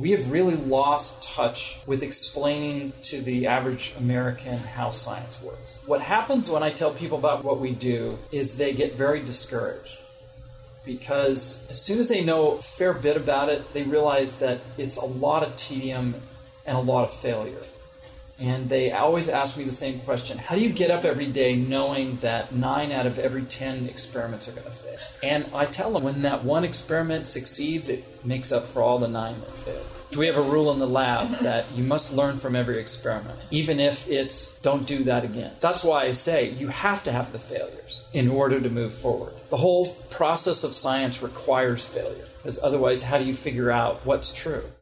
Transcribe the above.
we have really lost touch with explaining to the average American how science works. What happens when I tell people about what we do is they get very discouraged, because as soon as they know a fair bit about it, they realize that it's a lot of tedium and a lot of failure. And they always ask me the same question: how do you get up every day knowing that 9 out of every 10 experiments are going to fail? And I tell them, when that one experiment succeeds, it makes up for all the 9 that failed. We have a rule in the lab that you must learn from every experiment, even if it's don't do that again. That's why I say you have to have the failures in order to move forward. The whole process of science requires failure, because otherwise how do you figure out what's true?